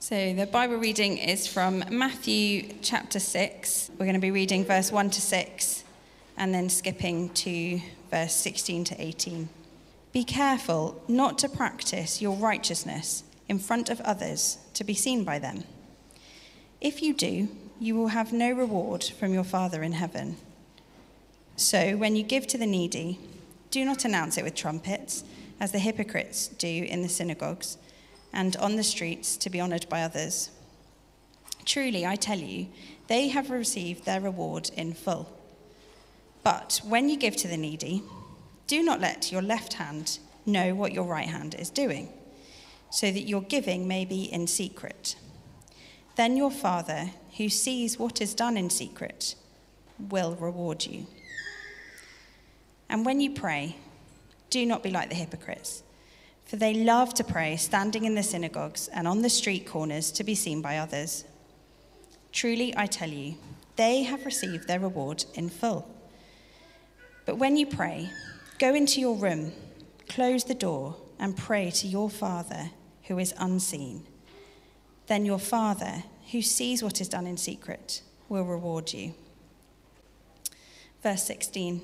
So the Bible reading is from Matthew chapter 6. We're going to be reading verse 1 to 6 and then skipping to verse 16 to 18. Be careful not to practice your righteousness in front of others to be seen by them. If you do, you will have no reward from your Father in heaven. So when you give to the needy, do not announce it with trumpets, as the hypocrites do in the synagogues and on the streets to be honored by others. Truly, I tell you, they have received their reward in full. But when you give to the needy, do not let your left hand know what your right hand is doing, so that your giving may be in secret. Then your Father, who sees what is done in secret, will reward you. And when you pray, do not be like the hypocrites, for they love to pray standing in the synagogues and on the street corners to be seen by others. Truly, I tell you, they have received their reward in full. But when you pray, go into your room, close the door, and pray to your Father who is unseen. Then your Father, who sees what is done in secret, will reward you. Verse 16.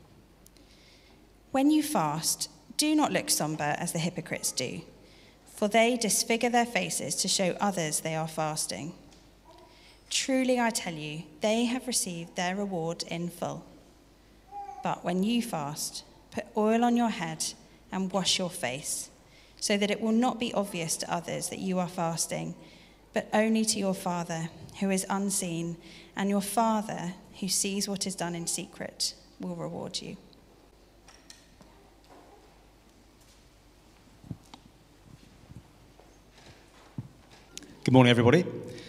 When you fast, do not look somber as the hypocrites do, for they disfigure their faces to show others they are fasting. Truly, I tell you, they have received their reward in full. But when you fast, put oil on your head and wash your face, so that it will not be obvious to others that you are fasting, but only to your Father who is unseen, and your Father who sees what is done in secret will reward you. Good morning, everybody.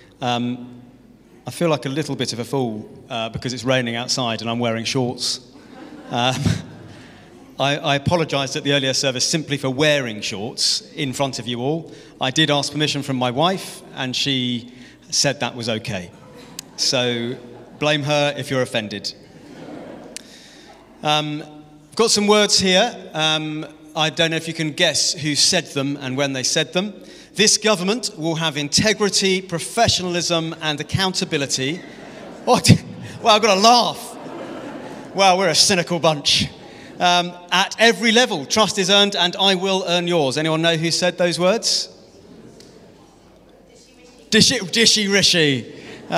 I feel like a little bit of a fool because it's raining outside and I'm wearing shorts. I apologised at the earlier service simply for wearing shorts in front of you all. I did ask permission from my wife and she said that was okay. So blame her if you're offended. I've got some words here. I don't know if you can guess who said them and when they said them. This government will have integrity, professionalism and accountability. What? Well, I've got to laugh. Well, we're a cynical bunch. At every level, trust is earned and I will earn yours. Anyone know who said those words? Dishy Rishi.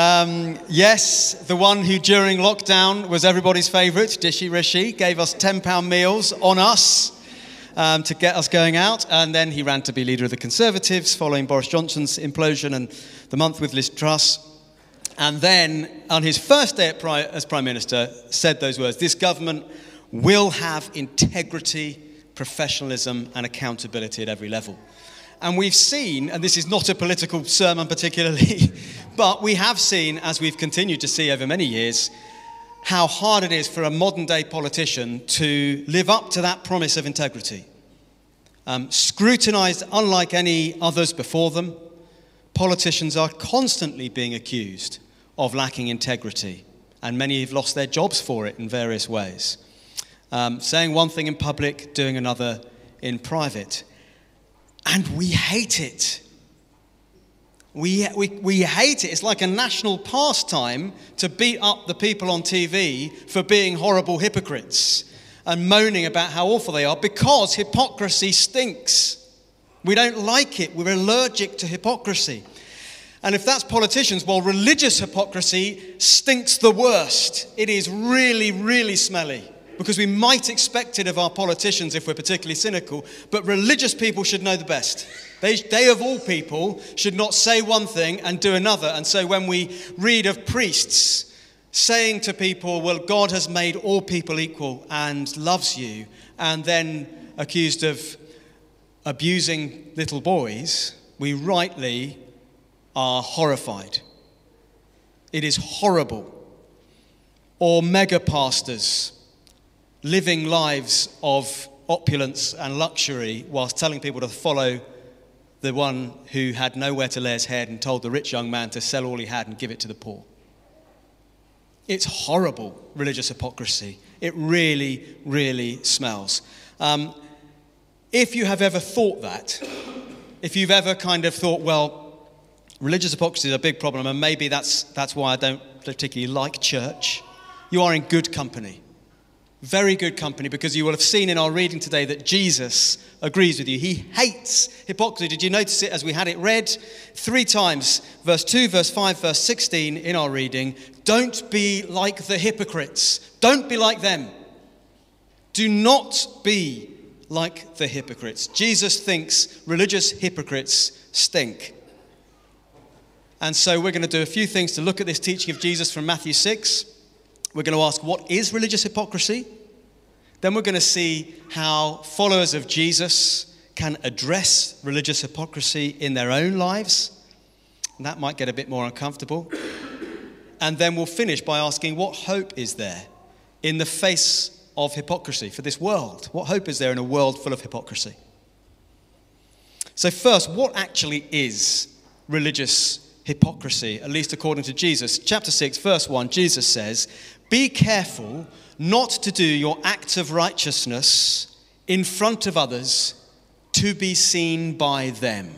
Yes, the one who during lockdown was everybody's favourite, Dishy Rishi, gave us £10 meals on us. To get us going out, and then he ran to be leader of the Conservatives following Boris Johnson's implosion and the month with Liz Truss. And then, on his first day as Prime Minister, said those words, this government will have integrity, professionalism and accountability at every level. And we've seen, and this is not a political sermon particularly, but we have seen, as we've continued to see over many years, how hard it is for a modern-day politician to live up to that promise of integrity. Scrutinised unlike any others before them, politicians are constantly being accused of lacking integrity, and many have lost their jobs for it in various ways. Saying one thing in public, doing another in private. And we hate it. We hate it. It's like a national pastime to beat up the people on TV for being horrible hypocrites and moaning about how awful they are because hypocrisy stinks. We don't like it. We're allergic to hypocrisy. And if that's politicians, well, religious hypocrisy stinks the worst. It is really, really smelly because we might expect it of our politicians if we're particularly cynical, but religious people should know the best. They of all people should not say one thing and do another. And so when we read of priests saying to people, well, God has made all people equal and loves you, and then accused of abusing little boys, we rightly are horrified. It is horrible. Or mega pastors living lives of opulence and luxury whilst telling people to follow the one who had nowhere to lay his head and told the rich young man to sell all he had and give it to the poor. It's horrible, religious hypocrisy. It really, really smells. If you have ever thought that, if you've ever kind of thought, well, Religious hypocrisy is a big problem, and maybe that's why I don't particularly like church. You are in good company. Very good company, because you will have seen in our reading today that Jesus agrees with you. He hates hypocrisy. Did you notice it as we had it read 3 times? Verse 2, verse 5, verse 16 in our reading. Don't be like the hypocrites. Don't be like them. Do not be like the hypocrites. Jesus thinks religious hypocrites stink. And so we're going to do a few things to look at this teaching of Jesus from Matthew 6. We're going to ask, what is religious hypocrisy? Then we're going to see how followers of Jesus can address religious hypocrisy in their own lives. And that might get a bit more uncomfortable. And then we'll finish by asking, what hope is there in the face of hypocrisy for this world? What hope is there in a world full of hypocrisy? So first, what actually is religious hypocrisy, at least according to Jesus? Chapter 6, verse 1, Jesus says, "Be careful not to do your acts of righteousness in front of others to be seen by them."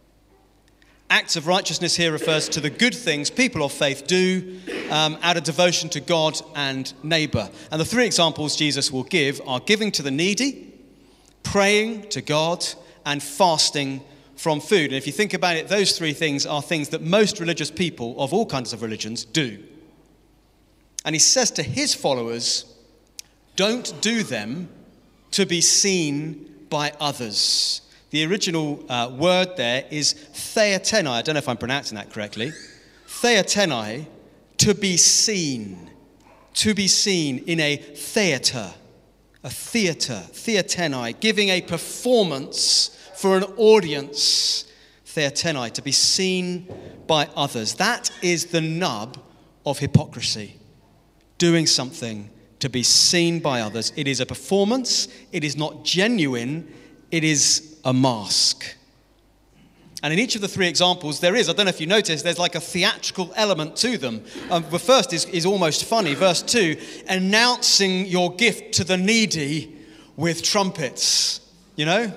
Acts of righteousness here refers to the good things people of faith do out of devotion to God and neighbour. And the 3 examples Jesus will give are giving to the needy, praying to God, and fasting from food. And if you think about it, those 3 things are things that most religious people of all kinds of religions do. And he says to his followers, don't do them to be seen by others. The original word there is theatenai. I don't know if I'm pronouncing that correctly. Theatenai, to be seen. To be seen in a theatre. A theatre. Theatenai, giving a performance for an audience. Theatenai, to be seen by others. That is the nub of hypocrisy. Doing something to be seen by others. It is a performance. It is not genuine. It is a mask. And in each of the 3 examples, there is, I don't know if you noticed, there's like a theatrical element to them. The first is almost funny. Verse 2, announcing your gift to the needy with trumpets. You know?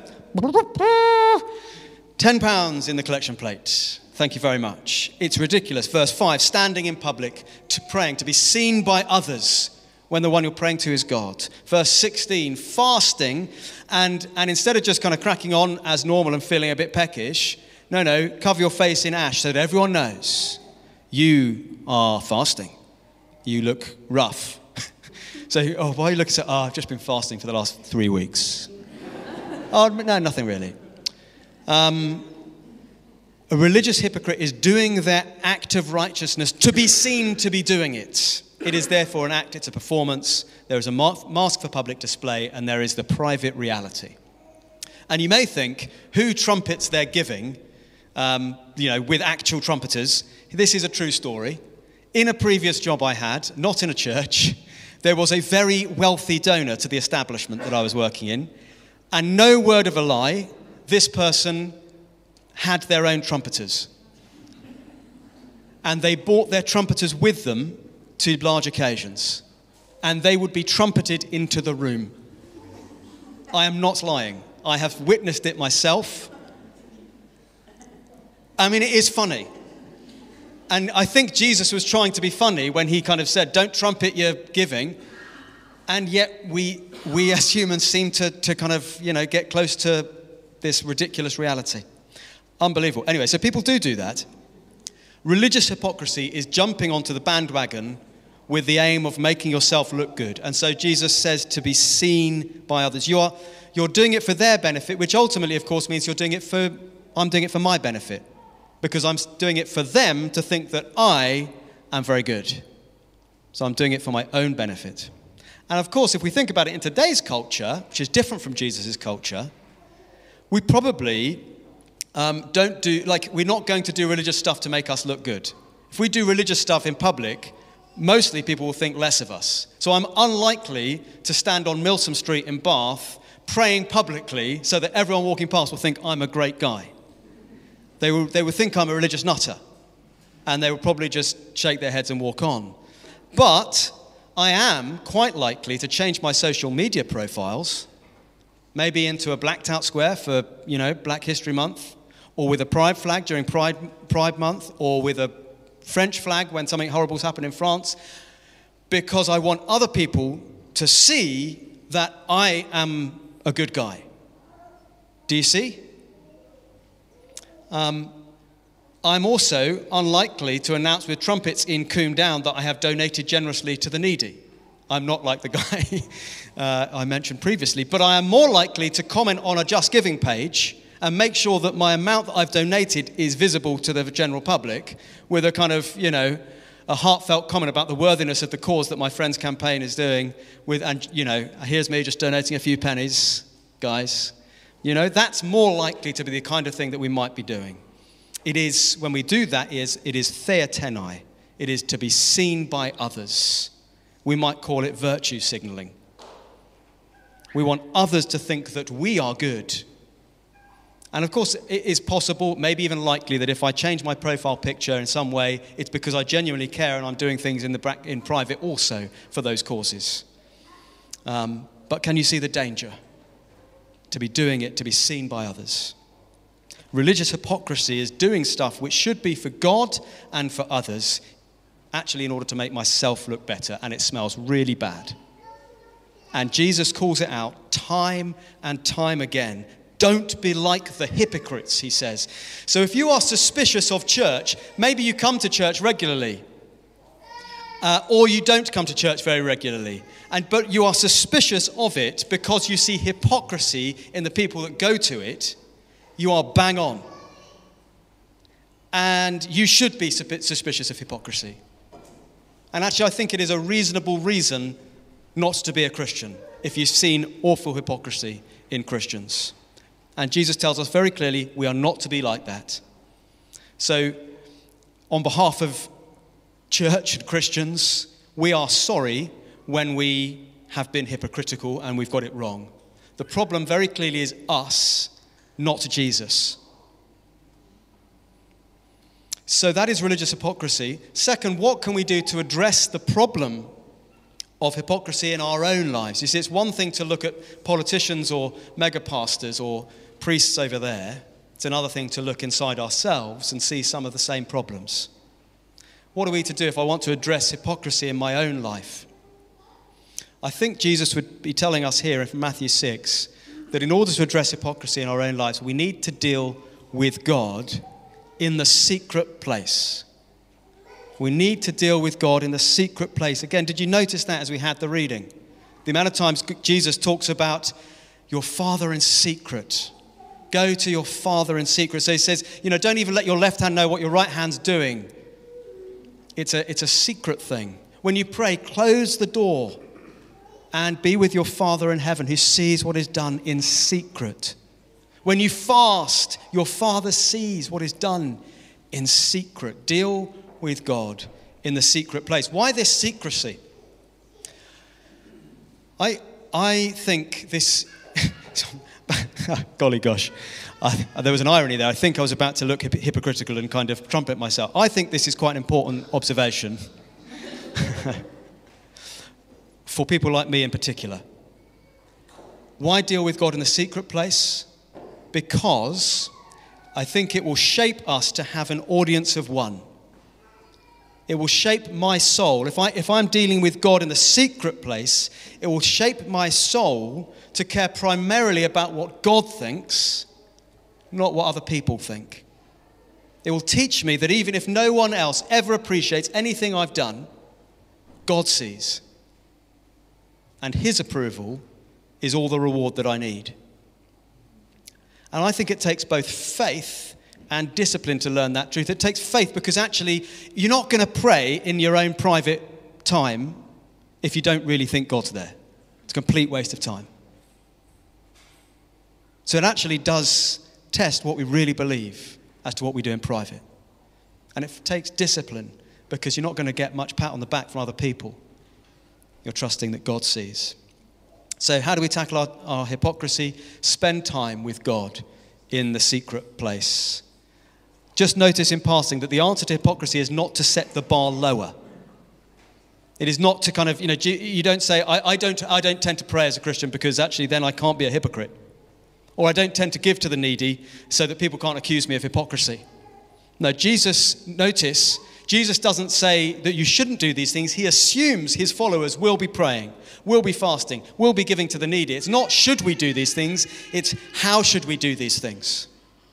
£10 in the collection plate. Thank you very much. It's ridiculous. Verse 5, standing in public, to praying, to be seen by others when the one you're praying to is God. Verse 16, fasting, and instead of just kind of cracking on as normal and feeling a bit peckish, no, cover your face in ash so that everyone knows you are fasting. You look rough. So, why are you looking so, I've just been fasting for the last 3 weeks. Oh, no, nothing really. A religious hypocrite is doing their act of righteousness to be seen to be doing it. It is therefore an act, it's a performance. There is a mask for public display, and there is the private reality. And you may think, who trumpets their giving, with actual trumpeters? This is a true story. In a previous job I had, not in a church, there was a very wealthy donor to the establishment that I was working in. And no word of a lie, this person had their own trumpeters. And they brought their trumpeters with them to large occasions. And they would be trumpeted into the room. I am not lying. I have witnessed it myself. I mean, it is funny. And I think Jesus was trying to be funny when he kind of said, don't trumpet your giving. And yet we as humans seem to kind of, get close to this ridiculous reality. Unbelievable. Anyway, so people do that. Religious hypocrisy is jumping onto the bandwagon with the aim of making yourself look good. And so Jesus says to be seen by others. You're doing it for their benefit, which ultimately, of course, means I'm doing it for my benefit. Because I'm doing it for them to think that I am very good. So I'm doing it for my own benefit. And of course, if we think about it in today's culture, which is different from Jesus' culture, we probably we're not going to do religious stuff to make us look good. If we do religious stuff in public, mostly people will think less of us. So I'm unlikely to stand on Milsom Street in Bath praying publicly so that everyone walking past will think I'm a great guy. They would think I'm a religious nutter, and they would probably just shake their heads and walk on. But I am quite likely to change my social media profiles, maybe into a blacked out square for, Black History Month, or with a pride flag during Pride Month, or with a French flag when something horrible's happened in France, because I want other people to see that I am a good guy. Do you see? I'm also unlikely to announce with trumpets in Coombe Down that I have donated generously to the needy. I'm not like the guy I mentioned previously, but I am more likely to comment on a Just Giving page and make sure that my amount that I've donated is visible to the general public with a kind of, a heartfelt comment about the worthiness of the cause that my friend's campaign is doing and here's me just donating a few pennies, guys. That's more likely to be the kind of thing that we might be doing. It is, when we do that, it is theatenai. It is to be seen by others. We might call it virtue signaling. We want others to think that we are good. And of course, it is possible, maybe even likely, that if I change my profile picture in some way, it's because I genuinely care and I'm doing things in private also for those causes. But can you see the danger? To be doing it, to be seen by others. Religious hypocrisy is doing stuff which should be for God and for others, actually in order to make myself look better, and it smells really bad. And Jesus calls it out time and time again. Don't be like the hypocrites, he says. So if you are suspicious of church, maybe you come to church regularly, or you don't come to church very regularly, but you are suspicious of it because you see hypocrisy in the people that go to it. You are bang on. And you should be suspicious of hypocrisy. And actually, I think it is a reasonable reason not to be a Christian if you've seen awful hypocrisy in Christians. And Jesus tells us very clearly we are not to be like that. So, on behalf of church and Christians, we are sorry when we have been hypocritical and we've got it wrong. The problem very clearly is us, not Jesus. So that is religious hypocrisy. Second, what can we do to address the problem of hypocrisy in our own lives? You see, it's one thing to look at politicians or mega pastors or priests over there. It's another thing to look inside ourselves and see some of the same problems. What are we to do if I want to address hypocrisy in my own life? I think Jesus would be telling us here in Matthew 6 that in order to address hypocrisy in our own lives, we need to deal with God in the secret place. We need to deal with God in the secret place. Again, did you notice that as we had the reading? The amount of times Jesus talks about your Father in secret. Go to your Father in secret. So he says, don't even let your left hand know what your right hand's doing. It's a secret thing. When you pray, close the door and be with your Father in heaven who sees what is done in secret. When you fast, your Father sees what is done in secret. Deal with God in the secret place. Why this secrecy? I think this... golly gosh. There was an irony there. I think I was about to look hypocritical and kind of trumpet myself. I think this is quite an important observation for people like me in particular. Why deal with God in the secret place? Because I think it will shape us to have an audience of one. It will shape my soul. If I'm dealing with God in the secret place, it will shape my soul to care primarily about what God thinks, not what other people think. It will teach me that even if no one else ever appreciates anything I've done, God sees. And his approval is all the reward that I need. And I think it takes both faith and discipline to learn that truth. It takes faith because actually you're not going to pray in your own private time if you don't really think God's there. It's a complete waste of time. So it actually does test what we really believe as to what we do in private. And it takes discipline because you're not going to get much pat on the back from other people. You're trusting that God sees. So how do we tackle our hypocrisy? Spend time with God in the secret place. Just notice in passing that the answer to hypocrisy is not to set the bar lower. It is not to kind of, you don't say, I don't tend to pray as a Christian because actually then I can't be a hypocrite. Or I don't tend to give to the needy so that people can't accuse me of hypocrisy. No, notice, Jesus doesn't say that you shouldn't do these things. He assumes his followers will be praying, will be fasting, will be giving to the needy. It's not should we do these things, it's how should we do these things.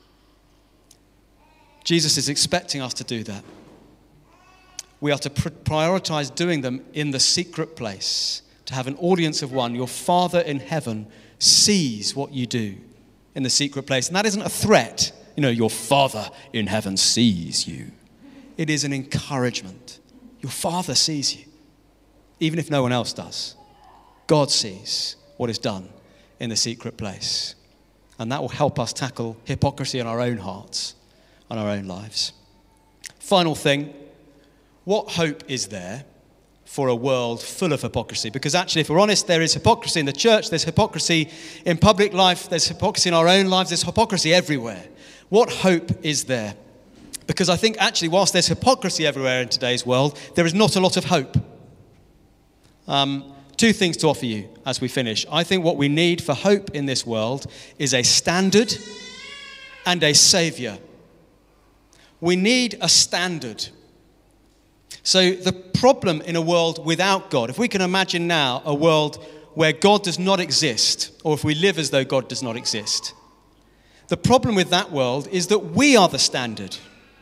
Jesus is expecting us to do that. We are to prioritize doing them in the secret place, to have an audience of one. Your Father in heaven sees what you do in the secret place. And that isn't a threat. Your Father in heaven sees you. It is an encouragement. Your Father sees you, even if no one else does. God sees what is done in the secret place. And that will help us tackle hypocrisy in our own hearts, on our own lives. Final thing, what hope is there for a world full of hypocrisy? Because actually, if we're honest, there is hypocrisy in the church, there's hypocrisy in public life, there's hypocrisy in our own lives, there's hypocrisy everywhere. What hope is there? Because I think actually, whilst there's hypocrisy everywhere in today's world, there is not a lot of hope. Two things to offer you as we finish. I think what we need for hope in this world is a standard and a saviour. We need a standard. So the problem in a world without God, if we can imagine now a world where God does not exist, or if we live as though God does not exist, the problem with that world is that we are the standard.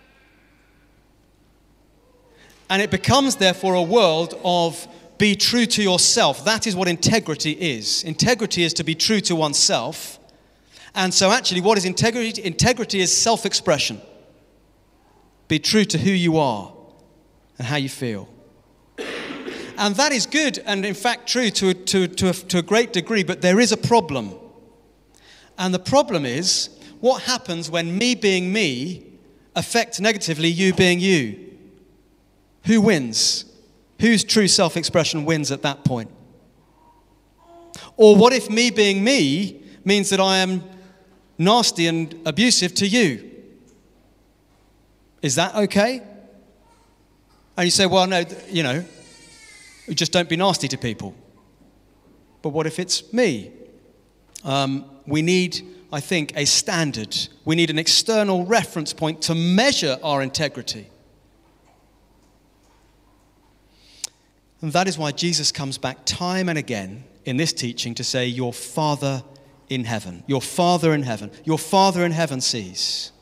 And it becomes, therefore, a world of be true to yourself. That is what integrity is. Integrity is to be true to oneself. And so actually, what is integrity? Integrity is self-expression. Be true to who you are and how you feel. And that is good and, in fact, true to a great degree, but there is a problem. And the problem is, what happens when me being me affects negatively you being you? Who wins? Whose true self-expression wins at that point? Or what if me being me means that I am nasty and abusive to you? Is that okay? And you say, well, no, just don't be nasty to people. But what if it's me? We need, I think, a standard. We need an external reference point to measure our integrity. And that is why Jesus comes back time and again in this teaching to say, your Father in heaven, your Father in heaven, your Father in heaven sees.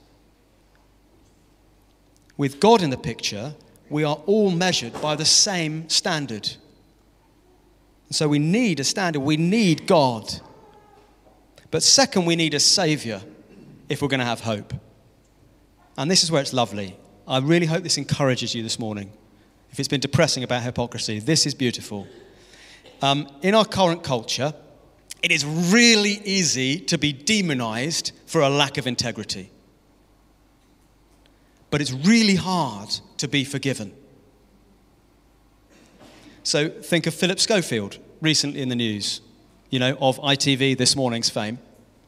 With God in the picture, we are all measured by the same standard. And so we need a standard. We need God. But second, we need a Saviour if we're going to have hope. And this is where it's lovely. I really hope this encourages you this morning. If it's been depressing about hypocrisy, this is beautiful. In our current culture, it is really easy to be demonized for a lack of integrity. But it's really hard to be forgiven. So think of Philip Schofield, recently in the news, of ITV This Morning's fame.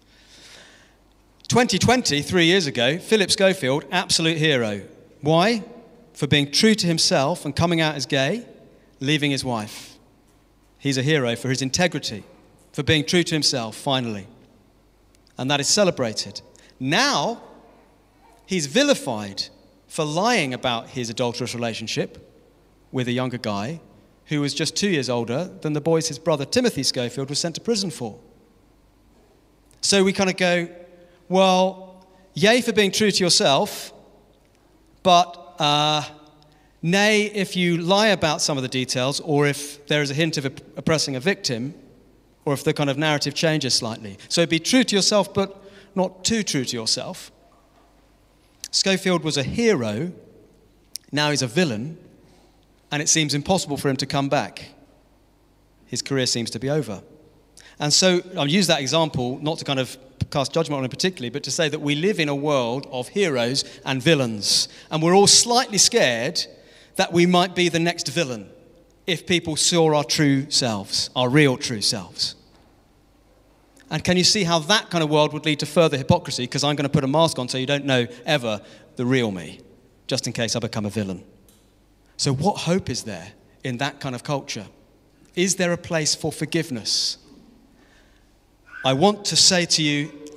2020, 3 years ago, Philip Schofield, absolute hero. Why? For being true to himself and coming out as gay, leaving his wife. He's a hero for his integrity, for being true to himself, finally. And that is celebrated. Now, he's vilified for lying about his adulterous relationship with a younger guy who was just 2 years older than the boys his brother Timothy Schofield was sent to prison for. So we kind of go, well, yay for being true to yourself, but nay, if you lie about some of the details, or if there is a hint of oppressing a victim, or if the kind of narrative changes slightly. So be true to yourself, but not too true to yourself. Schofield was a hero, now he's a villain, and it seems impossible for him to come back. His career seems to be over. And so I'll use that example, not to kind of cast judgment on him particularly, but to say that we live in a world of heroes and villains. And we're all slightly scared that we might be the next villain if people saw our true selves, our real true selves. And can you see how that kind of world would lead to further hypocrisy? Because I'm going to put a mask on so you don't know ever the real me, just in case I become a villain. So what hope is there in that kind of culture? Is there a place for forgiveness? I want to say to you,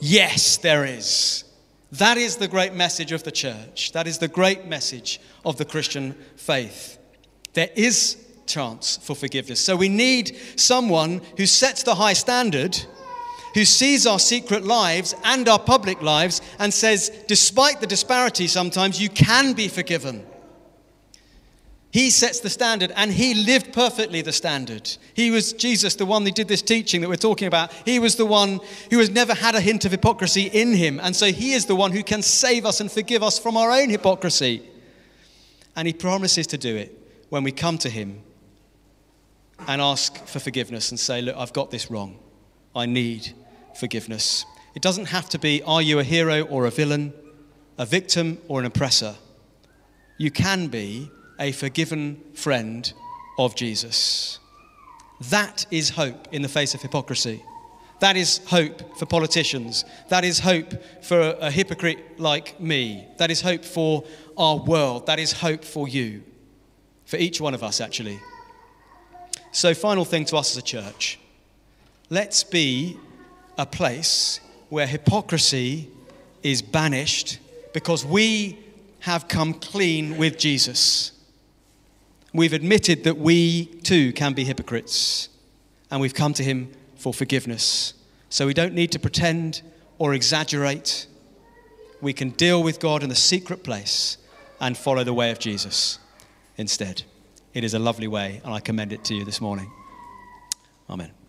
Yes, there is. That is the great message of the church. That is the great message of the Christian faith. There is chance for forgiveness. So we need someone who sets the high standard, who sees our secret lives and our public lives and says, despite the disparity sometimes, you can be forgiven. He sets the standard, and he lived perfectly the standard. He was Jesus, the one who did this teaching that we're talking about. He was the one who has never had a hint of hypocrisy in him. And so he is the one who can save us and forgive us from our own hypocrisy. And he promises to do it when we come to him and ask for forgiveness and say, look, I've got this wrong. I need forgiveness. It doesn't have to be, are you a hero or a villain, a victim or an oppressor? You can be a forgiven friend of Jesus. That is hope in the face of hypocrisy. That is hope for politicians. That is hope for a hypocrite like me. That is hope for our world. That is hope for you, for each one of us actually. So final thing to us as a church, let's be a place where hypocrisy is banished because we have come clean with Jesus. We've admitted that we too can be hypocrites, and we've come to him for forgiveness. So we don't need to pretend or exaggerate. We can deal with God in the secret place and follow the way of Jesus instead. It is a lovely way, and I commend it to you this morning. Amen.